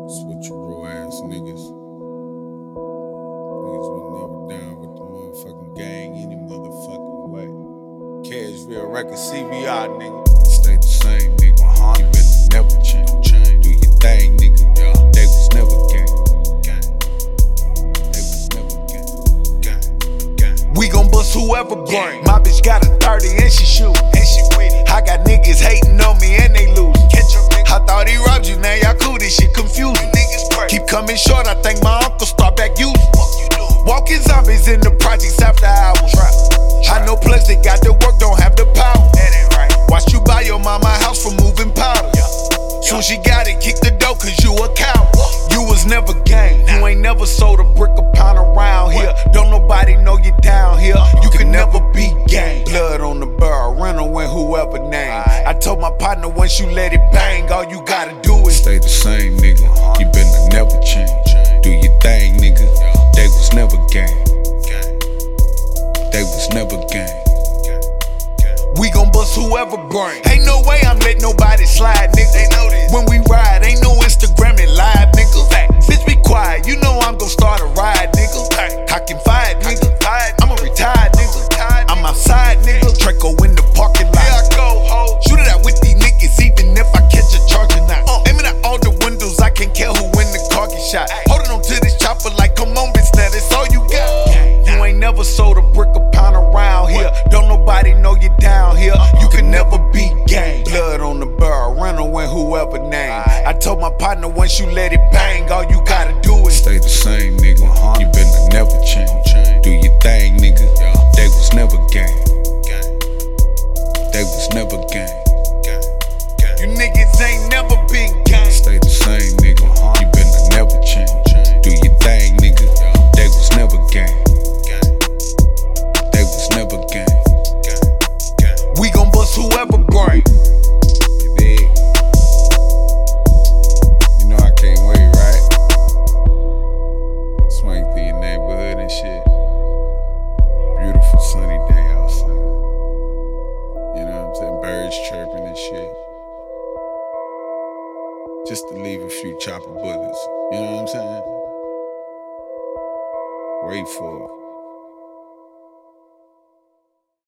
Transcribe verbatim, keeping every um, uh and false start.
Switcheroo ass niggas. Niggas was never down with the motherfucking gang any motherfucking way. Cashville Records, C V R, nigga. Stay the same, nigga. Uh-huh. You better never change. change. Do your thing, nigga. Yeah. They was never gang. Gang. They was never gang. Gang. Gang. We gon' bust whoever bring. My bitch got a thirty and she shoot. And she with it. I got niggas hating on me and they lose. Catch a nigga. I thought he robbed you, now y'all cool. This shit confusing. Niggas crazy. Keep coming short. I think my uncle start back using. Walking zombies in the projects after hours. Trap. Trap. I know plus they got the work, don't have the power. That ain't right. Watch you buy your mama house for moving powder. Yeah. Soon she got it, kick the door cause you a coward. You was never gang. Nah. You ain't never sold a brick a pound around here. What? Don't nobody know you down here. Uh-huh. You can never be gang. Blood on the barrel, rental when whoever name. Right. I told my partner once you let it bang, all you gotta do is stay the same, nigga. Uh-huh. You better never change. Do your thing, nigga. Yeah. They was never gang. gang. They was never gang. We gon' bust whoever bring. Ain't no way I'm letting nobody slide, nigga. They know this. When we ride, ain't no Instagram and live, nigga. Fact. Bitch, be quiet. You know I'm gon' start a ride, nigga. Cockin' fired, nigga. I'm a retired, nigga. I'm outside, nigga. Draco in the parking lot. Here I go, ho. Shoot it out with these niggas, even if I catch a charge or not. Uh. Aiming at all the windows, I can't care who in the car get shot. Ay. Holding on to this chopper like, come on, bitch, now that's all you got. You ain't never sold a brick a pound around here. Don't nobody know you down here. You can never be gang. Blood on the barrel, rental when whoever name. I told my partner once you let it bang, all you gotta do is stay the same, nigga. Uh-huh. You better never change. Do your thing, nigga. Yeah. They was never gang. gang. They was never gang. gang. gang. You niggas ain't never been gang. Stay the same, nigga. Uh-huh. You better never change. Do your thing, nigga. Yeah. They was never gang. gang. They was never gang. gang. gang. We gon' bust whoever bring. You dig? You know I can't wait, right? Swing through your neighborhood and shit. Beautiful sunny day outside. You know what I'm saying? Birds chirping and shit. Just to leave a few chopper bullets. You know what I'm saying? Wait for it.